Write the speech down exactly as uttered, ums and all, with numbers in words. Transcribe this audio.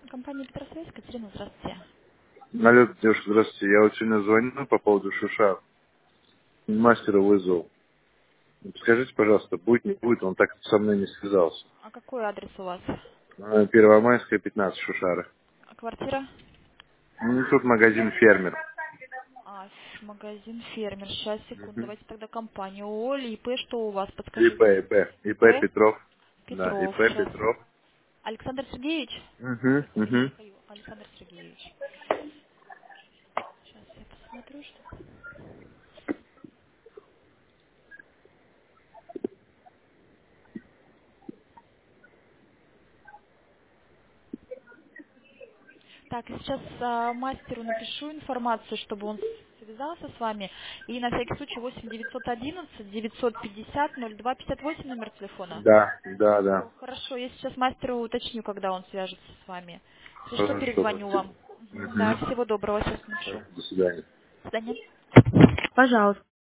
Компания Петросвязь, Катерина, здравствуйте. Алло, девушка, здравствуйте. Я вот сегодня звоню по поводу шуша. Мастера вызвал. Скажите, пожалуйста, будет, не будет, он так со мной не связался. А какой адрес у вас? Э, Первомайская, пятнадцать, Шушара. А квартира? Ну, тут магазин «Фермер». А, ф- магазин «Фермер». Сейчас, секунду, Мгм. давайте тогда компанию. ОЛ, ИП, что у вас, ИП, подскажите? ИП. ИП ИП? Петров. Да, Петров, ИП сейчас. Петров. Александр Сергеевич? Угу, Или угу. Михаил? Александр Сергеевич. Сейчас я посмотрю, что... Так, сейчас а, мастеру напишу информацию, чтобы он связался с вами. И на всякий случай восемь девятьсот одиннадцать девятьсот пятьдесят ноль два пятьдесят восемь номер телефона. Да, да, Все, да. хорошо. Я сейчас мастеру уточню, когда он свяжется с вами. Если что, Хорошо, перезвоню спасибо. вам. Мгм, да, Угу. всего доброго, сейчас напишу. До свидания. До свидания. Пожалуйста.